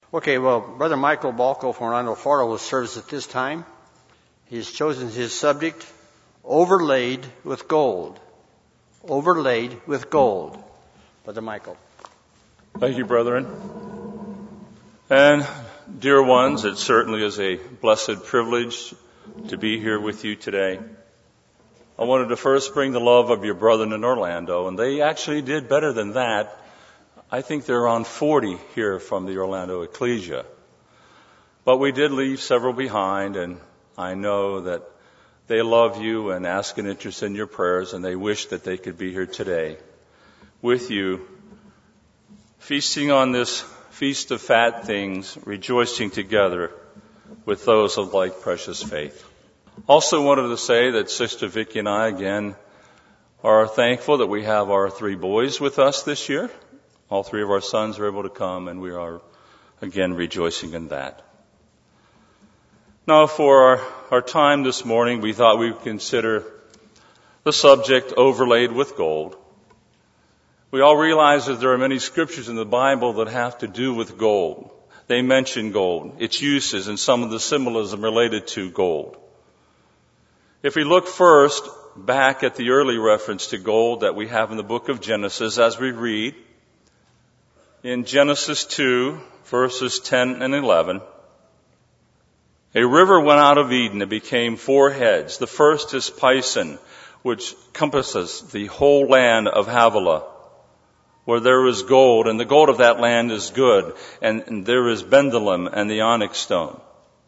Okay, well, Brother Michael Balco from Orlando, Florida will serve us at this time. He's chosen his subject, overlaid with gold. Overlaid with gold. Brother Michael. Thank you, brethren. And dear ones, it certainly is a blessed privilege to be here with you today. I wanted to first bring the love of your brethren in Orlando, and they actually did better than that. I think they're around 40 here from the Orlando Ecclesia. But we did leave several behind, and I know that they love you and ask an interest in your prayers, and they wish that they could be here today with you, feasting on this feast of fat things, rejoicing together with those of like precious faith. Also wanted to say that Sister Vicki and I, again, are thankful that we have our 3 boys with us this year. All 3 of our sons are able to come, and we are, again, rejoicing in that. Now, for our time this morning, we thought we would consider the subject overlaid with gold. We all realize that there are many scriptures in the Bible that have to do with gold. They mention gold, its uses, and some of the symbolism related to gold. If we look first back at the early reference to gold that we have in the book of Genesis, as we read in Genesis 2, verses 10 and 11, a river went out of Eden and became 4 heads. The first is Pison, which compasses the whole land of Havilah, where there is gold, and the gold of that land is good, and there is bdellium and the onyx stone.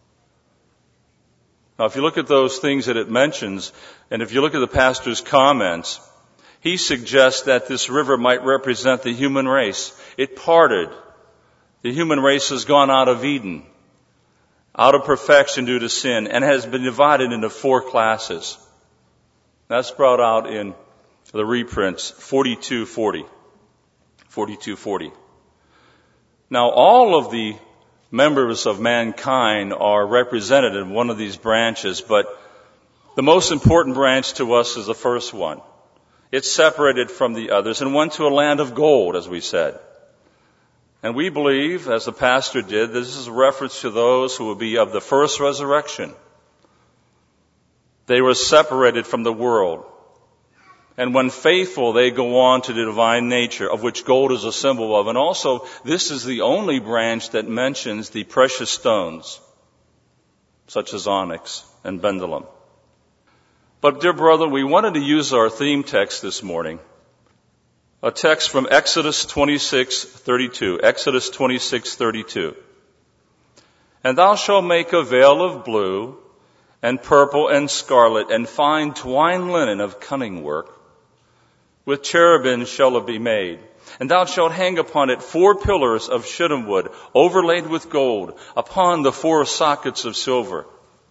Now, if you look at those things that it mentions, and if you look at the pastor's comments, he suggests that this river might represent the human race. It parted. The human race has gone out of Eden, out of perfection due to sin, and has been divided into 4 classes. That's brought out in the reprints 4240. 4240. Now, all of the members of mankind are represented in one of these branches, but the most important branch to us is the first one. It's separated from the others and went to a land of gold, as we said. And we believe, as the pastor did, this is a reference to those who will be of the first resurrection. They were separated from the world. And when faithful, they go on to the divine nature, of which gold is a symbol of. And also, this is the only branch that mentions the precious stones, such as onyx and bdellium. But, dear brother, we wanted to use our theme text this morning, a text from Exodus 26:32. Exodus 26:32. And thou shalt make a veil of blue and purple and scarlet and fine twined linen of cunning work. With cherubim shall it be made. And thou shalt hang upon it 4 pillars of shittim wood, overlaid with gold, upon the 4 sockets of silver.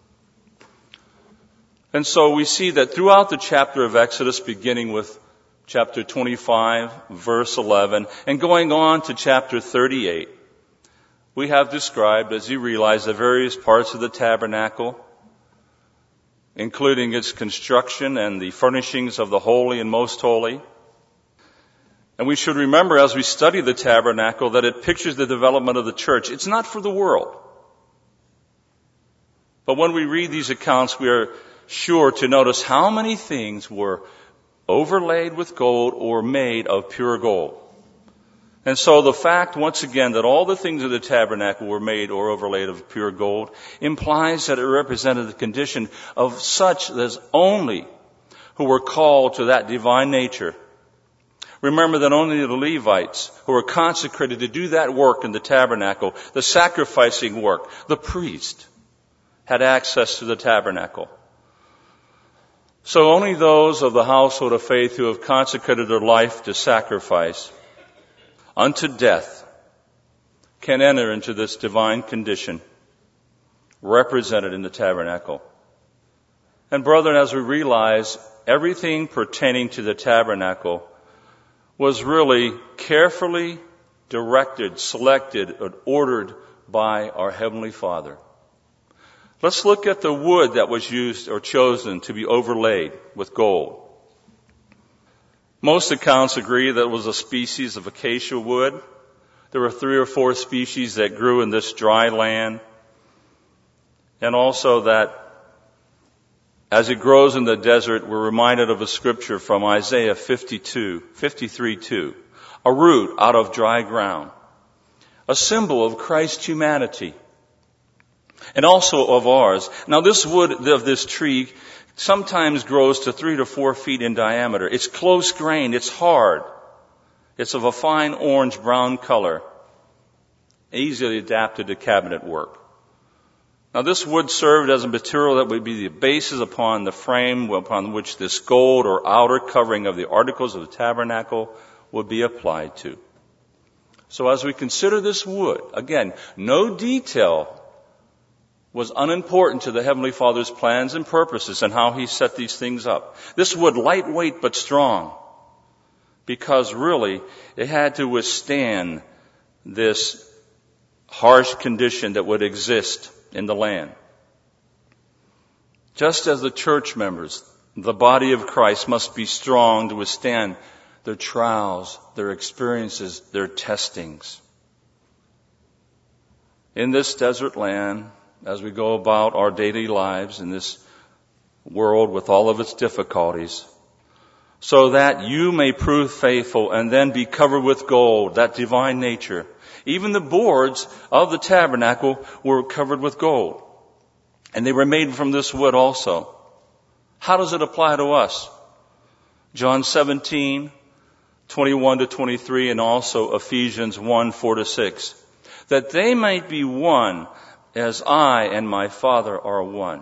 And so we see that throughout the chapter of Exodus, beginning with chapter 25, verse 11, and going on to chapter 38, we have described, as you realize, the various parts of the tabernacle, including its construction and the furnishings of the holy and most holy. And we should remember as we study the tabernacle that it pictures the development of the church. It's not for the world. But when we read these accounts, we are sure to notice how many things were overlaid with gold or made of pure gold. And so the fact, once again, that all the things of the tabernacle were made or overlaid of pure gold implies that it represented the condition of such as only who were called to that divine nature. Remember that only the Levites who were consecrated to do that work in the tabernacle, the sacrificing work, the priest, had access to the tabernacle. So only those of the household of faith who have consecrated their life to sacrifice unto death can enter into this divine condition represented in the tabernacle. And brethren, as we realize, everything pertaining to the tabernacle was really carefully directed, selected, and ordered by our Heavenly Father. Let's look at the wood that was used or chosen to be overlaid with gold. Most accounts agree that it was a species of acacia wood. There were 3 or 4 species that grew in this dry land. And also that as it grows in the desert, we're reminded of a scripture from Isaiah 53:2. A root out of dry ground. A symbol of Christ's humanity. And also of ours. Now this wood of this tree sometimes grows to 3 to 4 feet in diameter. It's close grained. It's hard. It's of a fine orange-brown color. Easily adapted to cabinet work. Now this wood served as a material that would be the basis upon the frame upon which this gold or outer covering of the articles of the tabernacle would be applied to. So as we consider this wood, again, no detail was unimportant to the Heavenly Father's plans and purposes and how He set these things up. This wood, lightweight but strong, because really it had to withstand this harsh condition that would exist in the land. Just as the church members, the body of Christ, must be strong to withstand their trials, their experiences, their testings. In this desert land, as we go about our daily lives in this world with all of its difficulties, so that you may prove faithful and then be covered with gold, that divine nature. Even the boards of the tabernacle were covered with gold. And they were made from this wood also. How does it apply to us? John 17:21-23, and also Ephesians 1:4-6. That they might be one as I and my Father are one.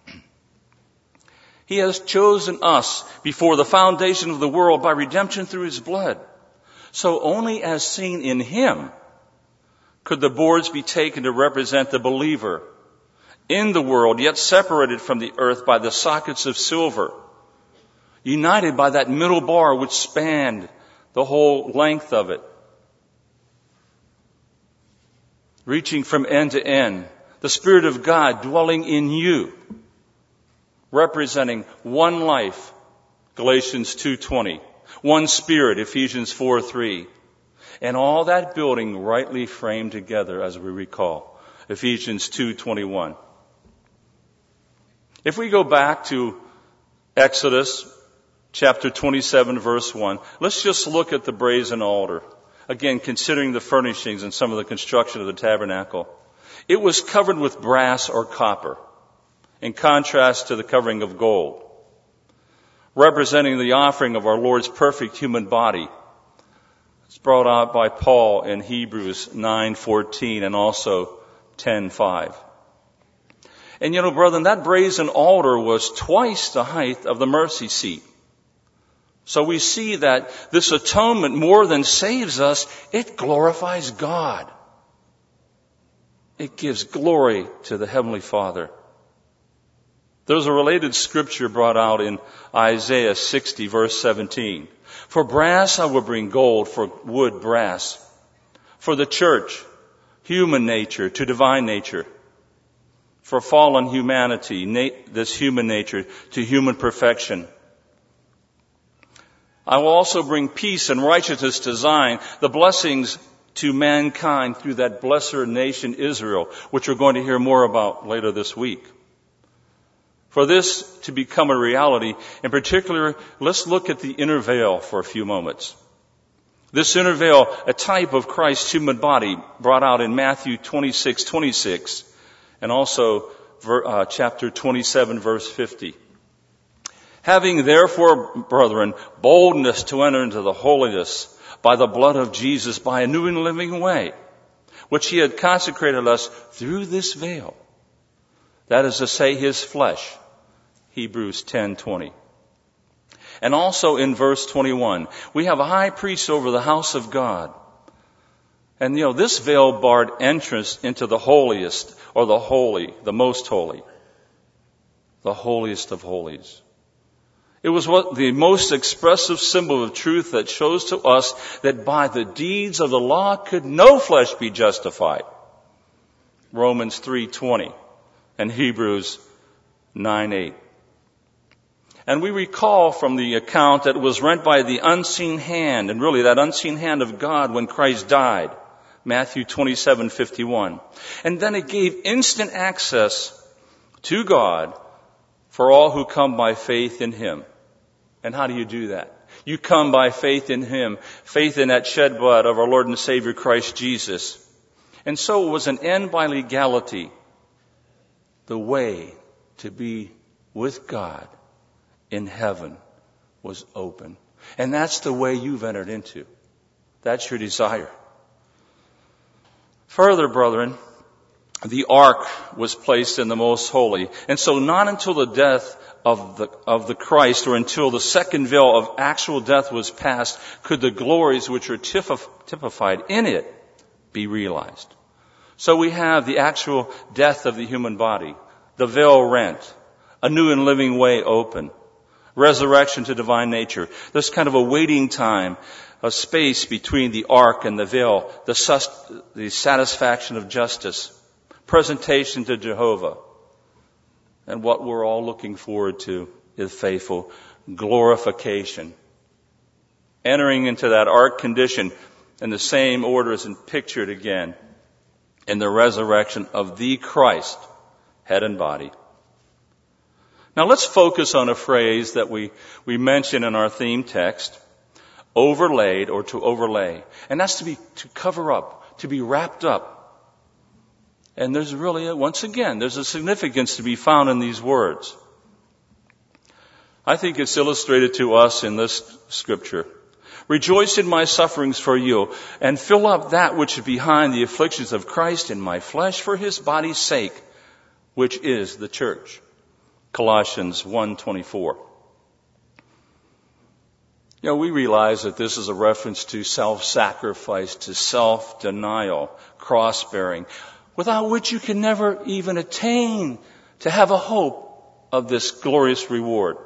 He has chosen us before the foundation of the world by redemption through His blood. So only as seen in Him could the boards be taken to represent the believer in the world, yet separated from the earth by the sockets of silver, united by that middle bar which spanned the whole length of it, reaching from end to end, the Spirit of God dwelling in you, representing one life, Galatians 2:20, one Spirit, Ephesians 4:3, and all that building rightly framed together, as we recall, Ephesians 2:21. If we go back to Exodus chapter 27, verse 1, let's just look at the brazen altar. Again, considering the furnishings and some of the construction of the tabernacle. It was covered with brass or copper, in contrast to the covering of gold, representing the offering of our Lord's perfect human body. It's brought out by Paul in Hebrews 9:14 and also 10:5. And you know, brethren, that brazen altar was twice the height of the mercy seat. So we see that this atonement more than saves us, it glorifies God. It gives glory to the Heavenly Father. There's a related scripture brought out in Isaiah 60, verse 17. For brass I will bring gold, for wood brass. For the church, human nature to divine nature. For fallen humanity, this human nature to human perfection. I will also bring peace and righteousness to Zion, the blessings to mankind through that blessed nation Israel, which we're going to hear more about later this week. For this to become a reality, in particular, let's look at the inner veil for a few moments. This inner veil, a type of Christ's human body, brought out in Matthew 26:26, and also chapter 27, verse 50. Having therefore, brethren, boldness to enter into the holiness by the blood of Jesus, by a new and living way, which He had consecrated us through this veil. That is to say, His flesh. Hebrews 10:20. And also in verse 21, we have a high priest over the house of God. And you know, this veil barred entrance into the holiest, or the holy, the most holy, the holiest of holies. It was the most expressive symbol of truth that shows to us that by the deeds of the law could no flesh be justified. Romans 3:20 and Hebrews 9:8. And we recall from the account that it was rent by the unseen hand, and really that unseen hand of God when Christ died, Matthew 27:51. And then it gave instant access to God for all who come by faith in Him. And how do you do that? You come by faith in Him, faith in that shed blood of our Lord and Savior Christ Jesus. And so it was an end by legality. The way to be with God in heaven was open. And that's the way you've entered into. That's your desire. Further, brethren, the ark was placed in the most holy. And so not until the death of the Christ, or until the second veil of actual death was passed, could the glories which are typified in it be realized. So we have the actual death of the human body, the veil rent, a new and living way open, resurrection to divine nature. There's kind of a waiting time, a space between the ark and the veil, the satisfaction of justice, presentation to Jehovah. And what we're all looking forward to is faithful glorification. Entering into that ark condition in the same order as pictured again in the resurrection of the Christ, head and body. Now let's focus on a phrase that we mention in our theme text, overlaid or to overlay. And that's to cover up, to be wrapped up. And there's really, once again, there's a significance to be found in these words. I think it's illustrated to us in this scripture. Rejoice in my sufferings for you, and fill up that which is behind the afflictions of Christ in my flesh for His body's sake, which is the church. Colossians 1:24. We realize that this is a reference to self-sacrifice, to self-denial, cross-bearing, without which you can never even attain to have a hope of this glorious reward.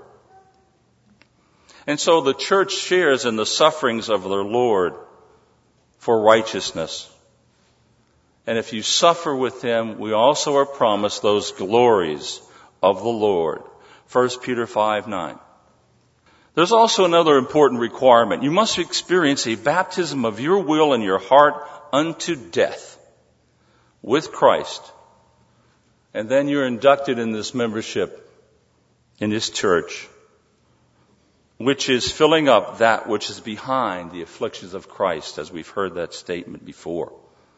And so the church shares in the sufferings of their Lord for righteousness. And if you suffer with Him, we also are promised those glories of the Lord. 1 Peter 5:9. There's also another important requirement. You must experience a baptism of your will and your heart unto death with Christ. And then you're inducted in this membership in His church, which is filling up that which is behind the afflictions of Christ, as we've heard that statement before.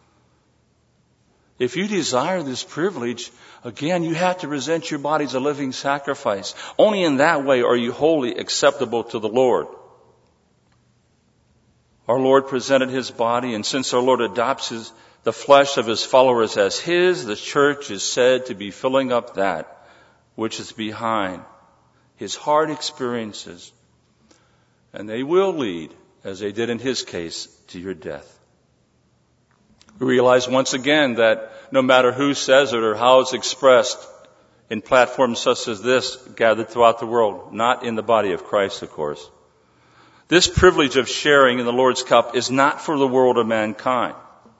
If you desire this privilege, again, you have to present your body as a living sacrifice. Only in that way are you wholly acceptable to the Lord. Our Lord presented His body, and since our Lord adopts the flesh of His followers as His, the church is said to be filling up that which is behind His hard experiences. And they will lead, as they did in His case, to your death. We realize once again that no matter who says it or how it's expressed in platforms such as this gathered throughout the world, not in the body of Christ, of course, this privilege of sharing in the Lord's cup is not for the world of mankind.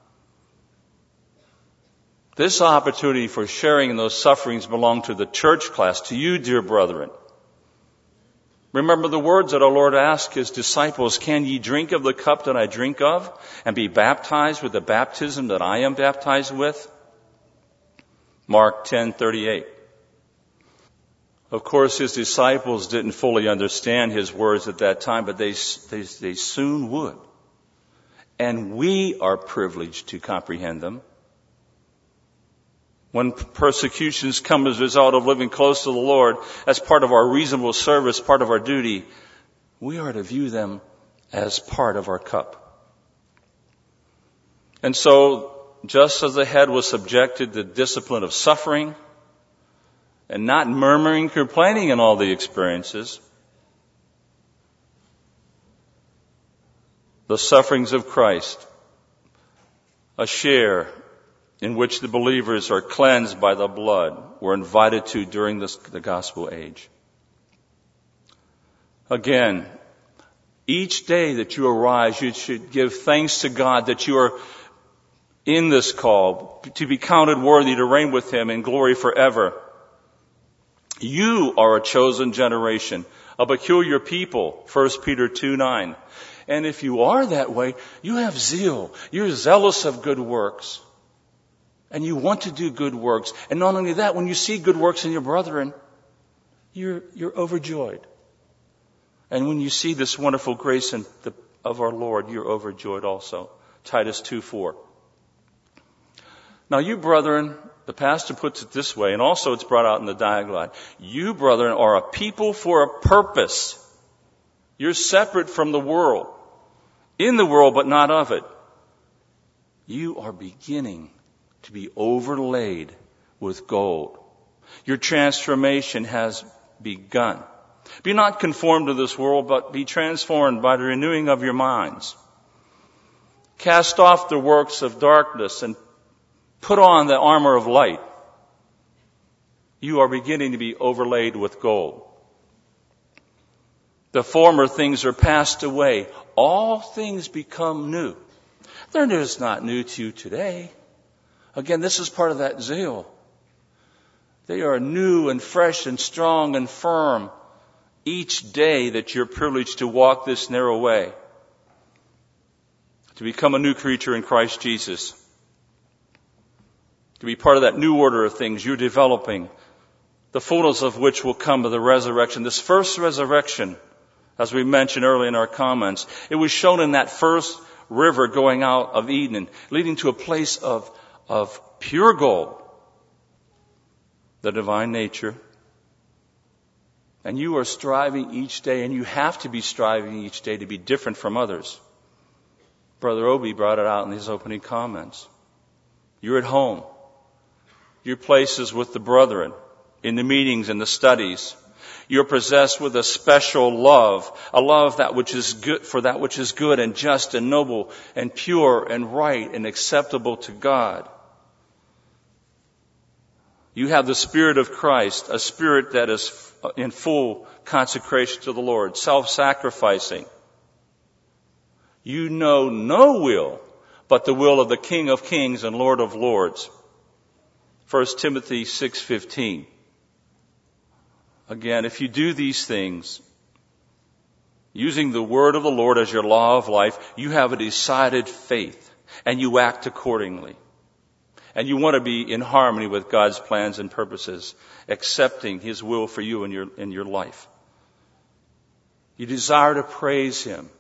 This opportunity for sharing in those sufferings belong to the church class, to you, dear brethren. Remember the words that our Lord asked His disciples, can ye drink of the cup that I drink of, and be baptized with the baptism that I am baptized with? Mark 10:38. Of course, His disciples didn't fully understand His words at that time, but they soon would. And we are privileged to comprehend them. When persecutions come as a result of living close to the Lord, as part of our reasonable service, part of our duty, we are to view them as part of our cup. And so, just as the head was subjected to the discipline of suffering, and not murmuring, complaining in all the experiences, the sufferings of Christ, a share in which the believers are cleansed by the blood, were invited to during the gospel age. Again, each day that you arise, you should give thanks to God that you are in this call, to be counted worthy to reign with Him in glory forever. You are a chosen generation, a peculiar people, 1 Peter 2:9. And if you are that way, you have zeal. You're zealous of good works. And you want to do good works. And not only that, when you see good works in your brethren, you're overjoyed. And when you see this wonderful grace of our Lord, you're overjoyed also. Titus 2:4. Now you brethren, the pastor puts it this way, and also it's brought out in the dialogue. You brethren are a people for a purpose. You're separate from the world. In the world, but not of it. You are beginning to be overlaid with gold. Your transformation has begun. Be not conformed to this world, but be transformed by the renewing of your minds. Cast off the works of darkness and put on the armor of light. You are beginning to be overlaid with gold. The former things are passed away. All things become new. They're just not new to you today. Again, this is part of that zeal. They are new and fresh and strong and firm each day that you're privileged to walk this narrow way, to become a new creature in Christ Jesus, to be part of that new order of things you're developing, the fullness of which will come to the resurrection. This first resurrection, as we mentioned earlier in our comments, it was shown in that first river going out of Eden, leading to a place of pure gold, the divine nature. And you are striving each day, and you have to be striving each day to be different from others. Brother Obi brought it out in his opening comments. You're at home. Your places with the brethren, in the meetings and the studies. You're possessed with a special love, a love that which is good, for that which is good and just and noble and pure and right and acceptable to God. You have the Spirit of Christ, a spirit that is in full consecration to the Lord, self-sacrificing. You know no will but the will of the King of Kings and Lord of Lords. 1 Timothy 6:15. Again, if you do these things, using the word of the Lord as your law of life, you have a decided faith, and you act accordingly. And you want to be in harmony with God's plans and purposes, accepting His will for you in your life. You desire to praise Him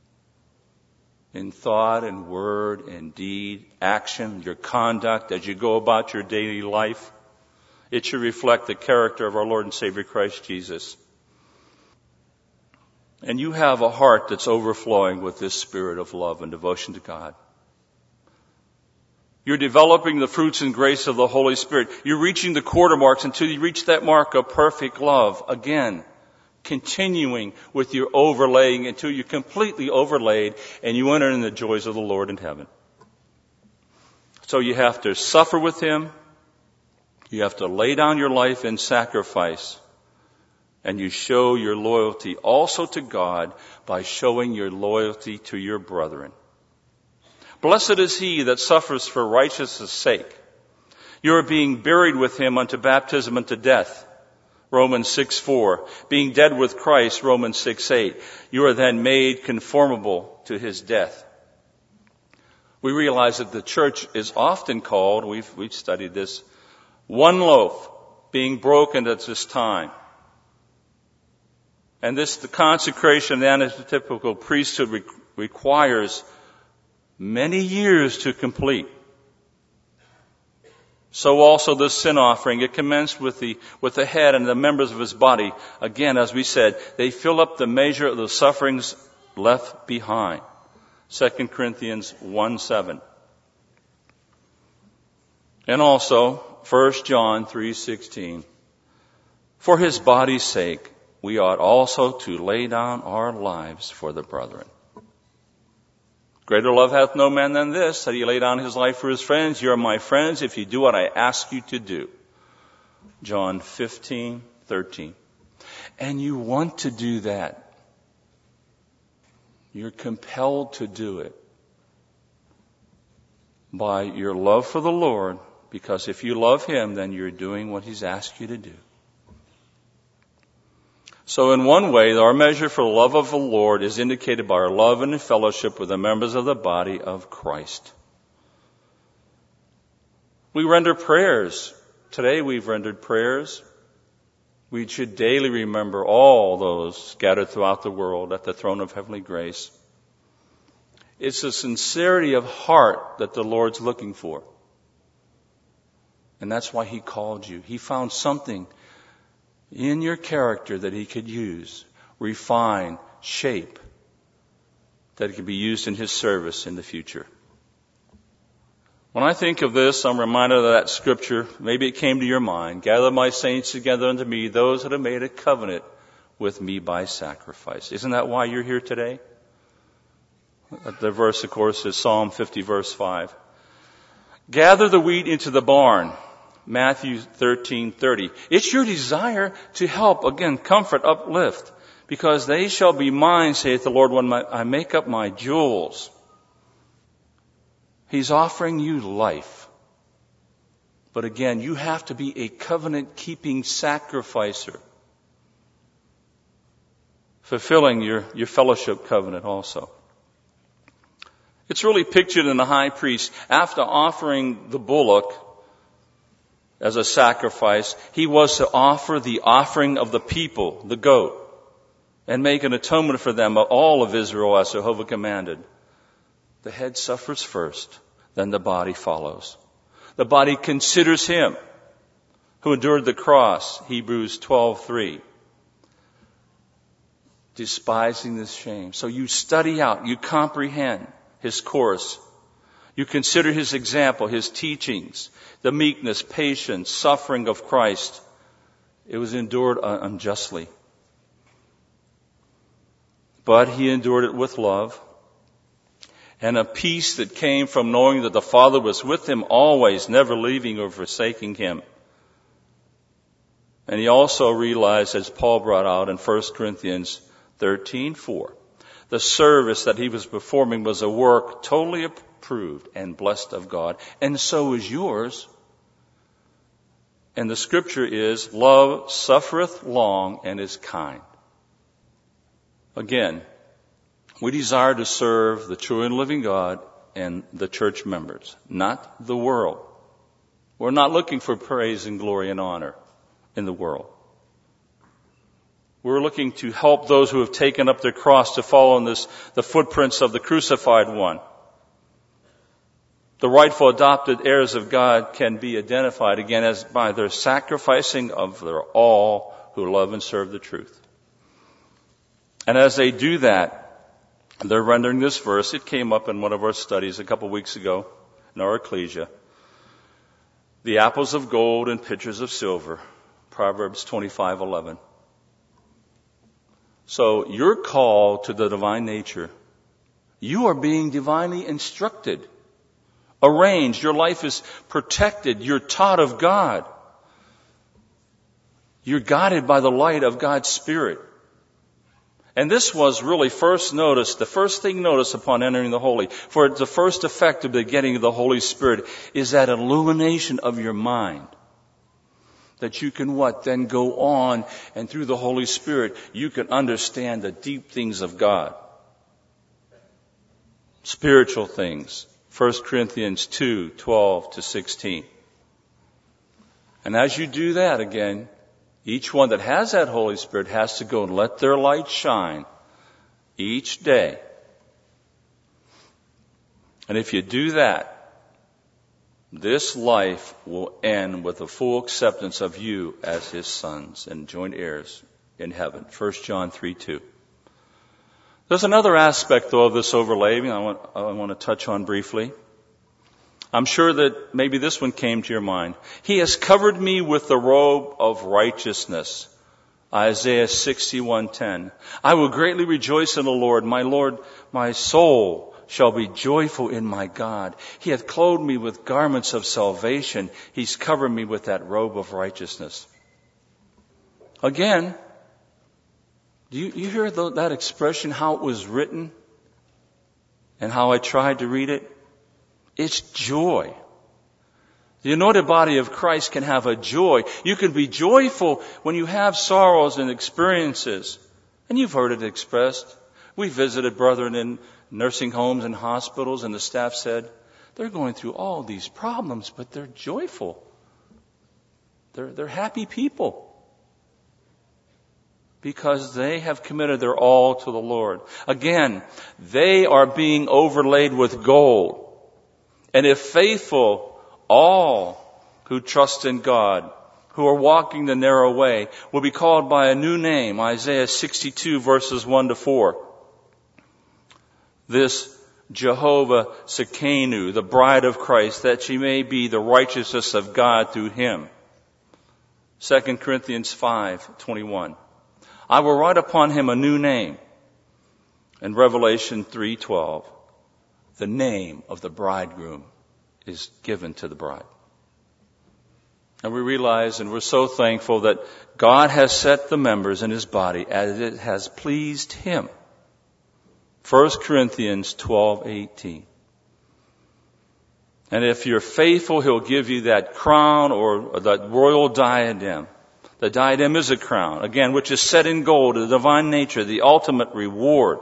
in thought and word and deed, action, your conduct as you go about your daily life. It should reflect the character of our Lord and Savior Christ Jesus. And you have a heart that's overflowing with this spirit of love and devotion to God. You're developing the fruits and grace of the Holy Spirit. You're reaching the quarter marks until you reach that mark of perfect love. Again, continuing with your overlaying until you're completely overlaid and you enter in the joys of the Lord in heaven. So you have to suffer with Him. You have to lay down your life in sacrifice. And you show your loyalty also to God by showing your loyalty to your brethren. Blessed is he that suffers for righteousness' sake. You are being buried with Him unto baptism unto death. Romans 6:4. Being dead with Christ, Romans 6:8. You are then made conformable to His death. We realize that the church is often called, we've studied this, one loaf being broken at this time. And the consecration of the antitypical priesthood requires many years to complete. So also the sin offering, it commenced with the head and the members of His body. Again, as we said, they fill up the measure of the sufferings left behind. 2 Corinthians 1:7. And also 1 John 3:16. For His body's sake, we ought also to lay down our lives for the brethren. Greater love hath no man than this, that he lay down his life for his friends. You are my friends if you do what I ask you to do. John 15:13. And you want to do that. You're compelled to do it by your love for the Lord, because if you love Him, then you're doing what He's asked you to do. So in one way, our measure for the love of the Lord is indicated by our love and fellowship with the members of the body of Christ. We render prayers. Today we've rendered prayers. We should daily remember all those scattered throughout the world at the throne of heavenly grace. It's the sincerity of heart that the Lord's looking for. And that's why He called you. He found something in your character that He could use, refine, shape, that it could be used in His service in the future. When I think of this, I'm reminded of that scripture. Maybe it came to your mind. Gather my saints together unto me, those that have made a covenant with me by sacrifice. Isn't that why you're here today? The verse, of course, is Psalm 50, verse 5. Gather the wheat into the barn. Matthew 13:30. It's your desire to help, again, comfort, uplift, because they shall be mine, saith the Lord, when I make up my jewels. He's offering you life. But again, you have to be a covenant-keeping sacrificer, fulfilling your fellowship covenant also. It's really pictured in the high priest. After offering the bullock as a sacrifice, he was to offer the offering of the people, the goat, and make an atonement for them, all of Israel, as Jehovah commanded. The head suffers first, then the body follows. The body considers him who endured the cross, Hebrews 12:3, despising this shame. So you study out, you comprehend his course. You consider his example, his teachings, the meekness, patience, suffering of Christ. It was endured unjustly. But he endured it with love and a peace that came from knowing that the Father was with him always, never leaving or forsaking him. And he also realized, as Paul brought out in 1 Corinthians 13:4, the service that he was performing was a work totally approved and blessed of God, and so is yours. And the scripture is, love suffereth long and is kind. Again, we desire to serve the true and living God and the church members, not the world. We're not looking for praise and glory and honor in the world. We're looking to help those who have taken up their cross to follow in the footprints of the crucified one. The rightful adopted heirs of God can be identified again as by their sacrificing of their all who love and serve the truth. And as they do that, they're rendering this verse. It came up in one of our studies a couple weeks ago in our ecclesia. The apples of gold and pitchers of silver. Proverbs 25:11. So you're called to the divine nature. You are being divinely instructed, arranged. Your life is protected. You're taught of God. You're guided by the light of God's Spirit. And this was really first noticed, the first thing noticed upon entering the Holy. For the first effect of the getting of the Holy Spirit is that illumination of your mind. That you can Then go on, and through the Holy Spirit, you can understand the deep things of God. Spiritual things. 1 Corinthians 2:12-16. And as you do that again, each one that has that Holy Spirit has to go and let their light shine each day. And if you do that, this life will end with the full acceptance of you as his sons and joint heirs in heaven. 1 John 3:2. There's another aspect, though, of this overlaying I want to touch on briefly. I'm sure that maybe this one came to your mind. He has covered me with the robe of righteousness. Isaiah 61:10. I will greatly rejoice in the Lord. My soul shall be joyful in my God. He hath clothed me with garments of salvation. He's covered me with that robe of righteousness. Again, do you hear that expression, how it was written and how I tried to read it? It's joy. The anointed body of Christ can have a joy. You can be joyful when you have sorrows and experiences. And you've heard it expressed. We visited brethren in nursing homes and hospitals, and the staff said, they're going through all these problems, but they're joyful. They're happy people. Because they have committed their all to the Lord. Again, they are being overlaid with gold. And if faithful, all who trust in God, who are walking the narrow way, will be called by a new name. Isaiah 62 verses 1 to 4. This Jehovah Sekenu, the bride of Christ, that she may be the righteousness of God through him. 2 Corinthians 5:21. I will write upon him a new name. And Revelation 3:12. The name of the bridegroom is given to the bride. And we realize, and we're so thankful, that God has set the members in his body as it has pleased him. 1 Corinthians 12:18. And if you're faithful, he'll give you that crown or that royal diadem. The diadem is a crown, again, which is set in gold, the divine nature, the ultimate reward,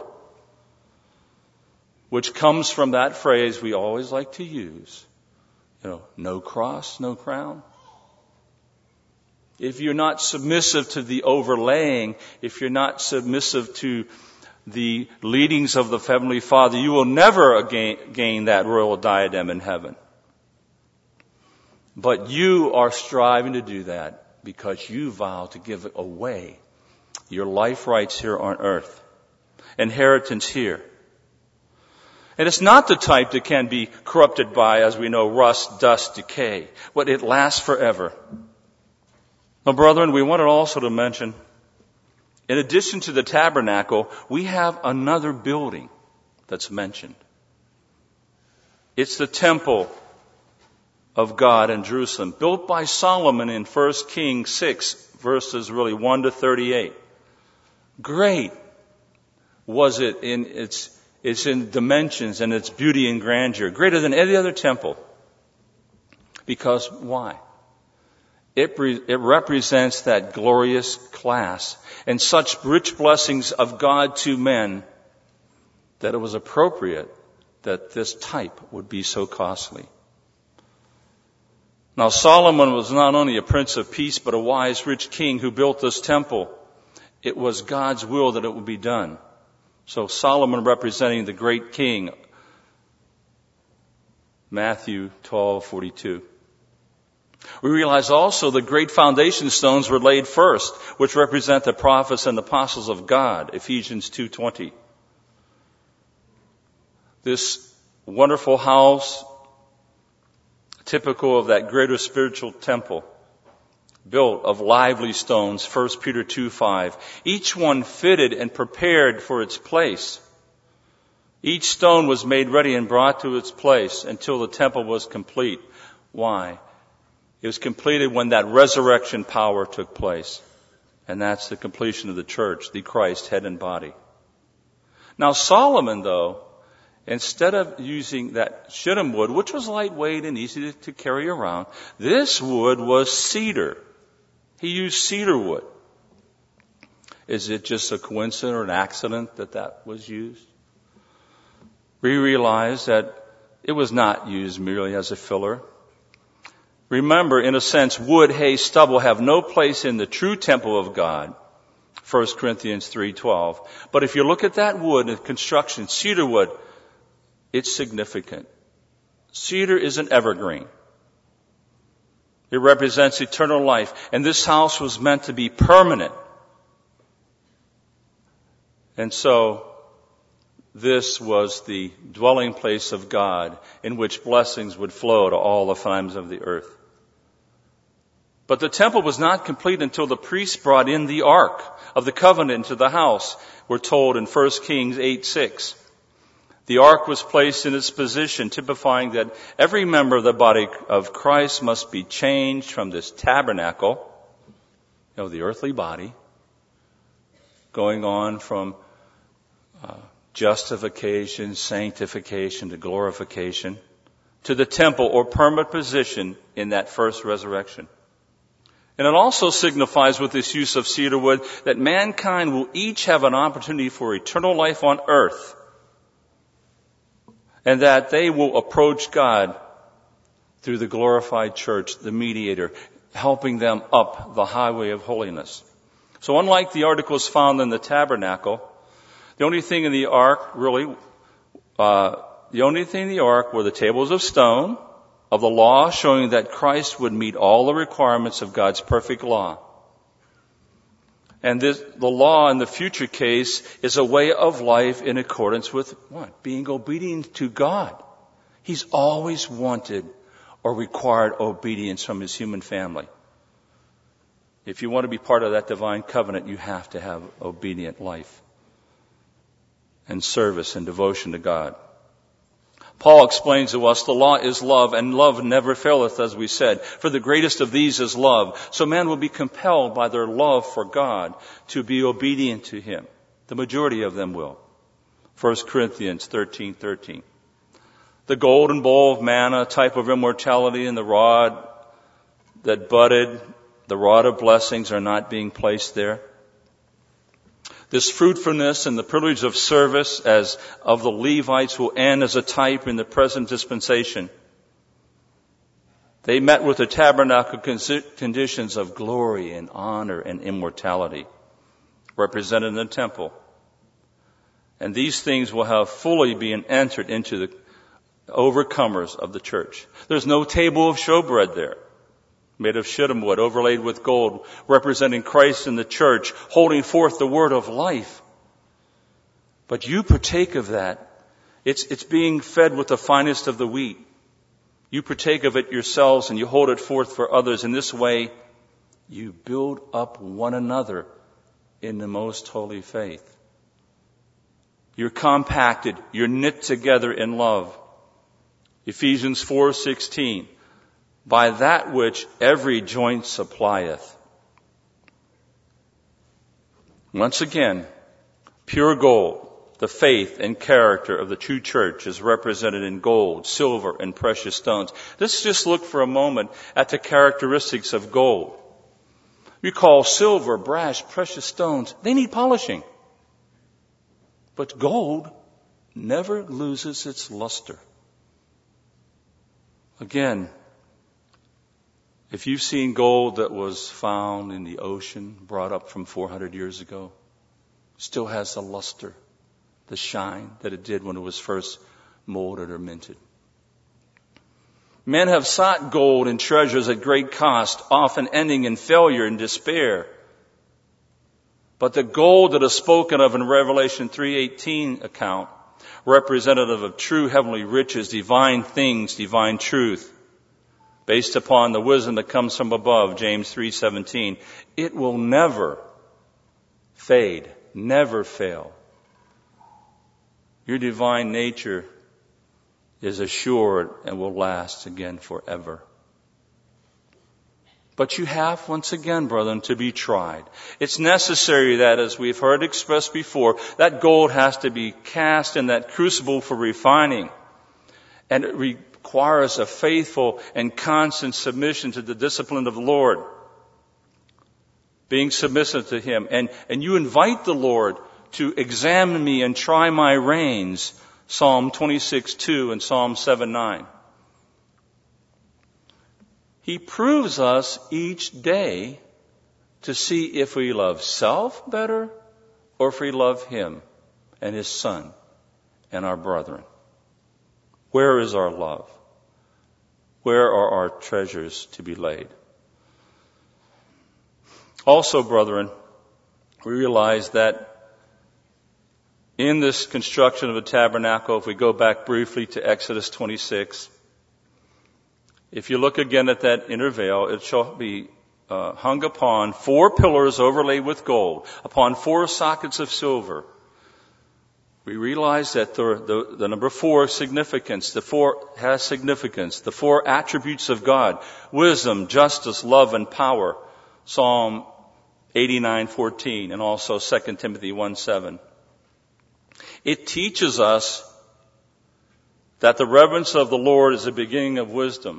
which comes from that phrase we always like to use. No cross, no crown. If you're not submissive to the overlaying, if you're not submissive to the leadings of the Heavenly Father, you will never gain that royal diadem in heaven. But you are striving to do that because you vow to give away your life rights here on earth, inheritance here. And it's not the type that can be corrupted by, as we know, rust, dust, decay, but it lasts forever. Now, brethren, we wanted also to mention, in addition to the tabernacle, we have another building that's mentioned. It's the temple of God in Jerusalem, built by Solomon in 1 Kings 6, verses 1 to 38. Great was it in its in dimensions and its beauty and grandeur, greater than any other temple. Because why? It represents that glorious class and such rich blessings of God to men that it was appropriate that this type would be so costly. Now, Solomon was not only a prince of peace, but a wise, rich king who built this temple. It was God's will that it would be done. So Solomon representing the great king, Matthew 12:42. We realize also the great foundation stones were laid first, which represent the prophets and the apostles of God, Ephesians 2:20. This wonderful house, typical of that greater spiritual temple, built of lively stones, 1 Peter 2:5. Each one fitted and prepared for its place. Each stone was made ready and brought to its place until the temple was complete. Why? It was completed when that resurrection power took place. And that's the completion of the church, the Christ, head and body. Now Solomon, though, instead of using that shittim wood, which was lightweight and easy to carry around, this wood was cedar. He used cedar wood. Is it just a coincidence or an accident that was used? We realize that it was not used merely as a filler. Remember, in a sense, wood, hay, stubble have no place in the true temple of God, 1 Corinthians 3:12. But if you look at that wood in construction, cedar wood, it's significant. Cedar is an evergreen. It represents eternal life. And this house was meant to be permanent. And so, this was the dwelling place of God in which blessings would flow to all the families of the earth. But the temple was not complete until the priests brought in the ark of the covenant into the house. We're told in 1 Kings 8:6. The ark was placed in its position, typifying that every member of the body of Christ must be changed from this tabernacle, the earthly body, going on from justification, sanctification to glorification, to the temple or permanent position in that first resurrection. And it also signifies with this use of cedar wood that mankind will each have an opportunity for eternal life on earth, and that they will approach God through the glorified church, the mediator, helping them up the highway of holiness. So unlike the articles found in the tabernacle, the only thing in the ark were the tables of stone of the law, showing that Christ would meet all the requirements of God's perfect law. And the law in the future case is a way of life in accordance with what? Being obedient to God. He's always wanted or required obedience from his human family. If you want to be part of that divine covenant, you have to have obedient life and service and devotion to God. Paul explains to us the law is love, and love never faileth, as we said. For the greatest of these is love. So man will be compelled by their love for God to be obedient to him. The majority of them will. 1 Corinthians 13:13. The golden bowl of manna, a type of immortality, and the rod that budded, the rod of blessings, are not being placed there. This fruitfulness and the privilege of service as of the Levites will end as a type in the present dispensation. They met with the tabernacle conditions of glory and honor and immortality represented in the temple. And these things will have fully been entered into the overcomers of the church. There's no table of showbread there, made of shittim wood, overlaid with gold, representing Christ in the church, holding forth the word of life. But you partake of that. It's being fed with the finest of the wheat. You partake of it yourselves and you hold it forth for others. In this way, you build up one another in the most holy faith. You're compacted. You're knit together in love. Ephesians 4:16. By that which every joint supplieth. Once again, pure gold, the faith and character of the true church, is represented in gold, silver, and precious stones. Let's just look for a moment at the characteristics of gold. You call silver, brass, precious stones, they need polishing. But gold never loses its luster. Again, if you've seen gold that was found in the ocean, brought up from 400 years ago, still has the luster, the shine that it did when it was first molded or minted. Men have sought gold and treasures at great cost, often ending in failure and despair. But the gold that is spoken of in Revelation 3:18 account, representative of true heavenly riches, divine things, divine truth, based upon the wisdom that comes from above, James 3:17, it will never fade, never fail. Your divine nature is assured and will last again forever. But you have, once again, brethren, to be tried. It's necessary that, as we've heard expressed before, that gold has to be cast in that crucible for refining. And it requires a faithful and constant submission to the discipline of the Lord. Being submissive to Him. And you invite the Lord to examine me and try my reins. Psalm 26:2 and Psalm 7:9. He proves us each day to see if we love self better or if we love Him and His Son and our brethren. Where is our love? Where are our treasures to be laid? Also, brethren, we realize that in this construction of the tabernacle, if we go back briefly to Exodus 26, if you look again at that inner veil, it shall be hung upon 4 pillars overlaid with gold, upon 4 sockets of silver. We realize that the number 4 significance, the 4 has significance, the 4 attributes of God, wisdom, justice, love, and power, Psalm 89:14, and also 2 Timothy 1:7. It teaches us that the reverence of the Lord is the beginning of wisdom,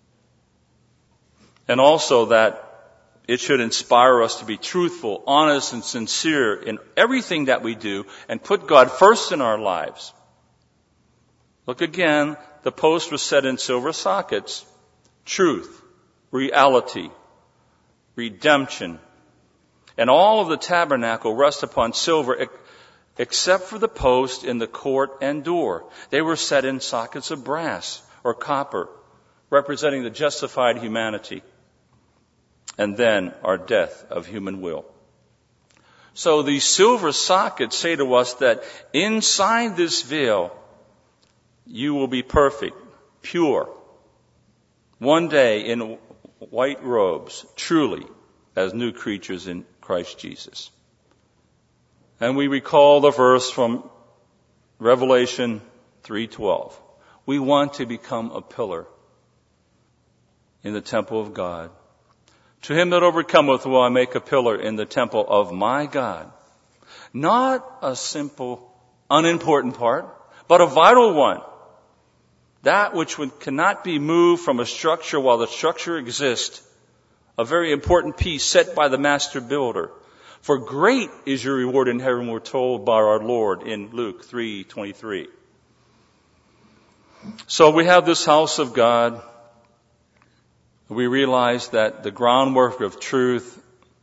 and also that it should inspire us to be truthful, honest, and sincere in everything that we do and put God first in our lives. Look again, the post was set in silver sockets. Truth, reality, redemption, and all of the tabernacle rest upon silver except for the post in the court and door. They were set in sockets of brass or copper, representing the justified humanity, and then our death of human will. So these silver sockets say to us that inside this veil, you will be perfect, pure, one day in white robes, truly as new creatures in Christ Jesus. And we recall the verse from Revelation 3:12. We want to become a pillar in the temple of God. To him that overcometh will I make a pillar in the temple of my God. Not a simple, unimportant part, but a vital one. That which cannot be moved from a structure while the structure exists. A very important piece set by the master builder. For great is your reward in heaven, we're told by our Lord in Luke 3:23. So we have this house of God. We realize that the groundwork of truth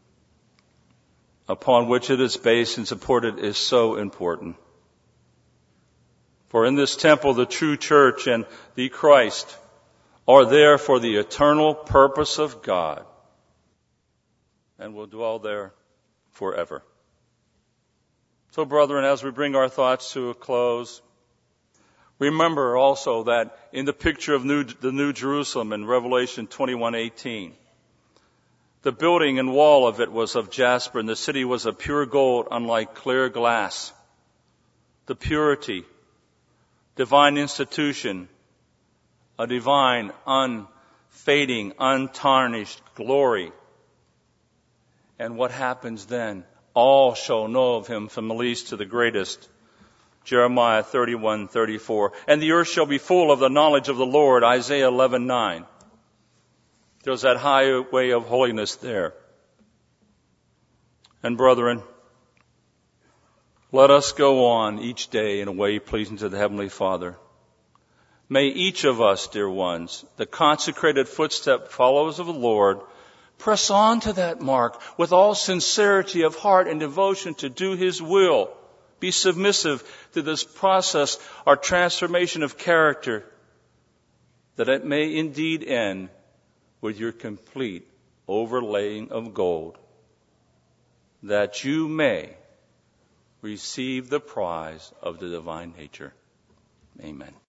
upon which it is based and supported is so important. For in this temple, the true church and the Christ are there for the eternal purpose of God and will dwell there forever. So, brethren, as we bring our thoughts to a close, remember also that in the picture of the New Jerusalem in Revelation 21:18, the building and wall of it was of jasper, and the city was of pure gold, unlike clear glass. The purity, divine institution, a divine, unfading, untarnished glory. And what happens then? All shall know of him from the least to the greatest. Jeremiah 31:34. And the earth shall be full of the knowledge of the Lord. Isaiah 11:9. There's that highway of holiness there. And brethren, let us go on each day in a way pleasing to the Heavenly Father. May each of us, dear ones, the consecrated footstep followers of the Lord, press on to that mark with all sincerity of heart and devotion to do His will. Be submissive to this process, our transformation of character, that it may indeed end with your complete overlaying of gold, that you may receive the prize of the divine nature. Amen.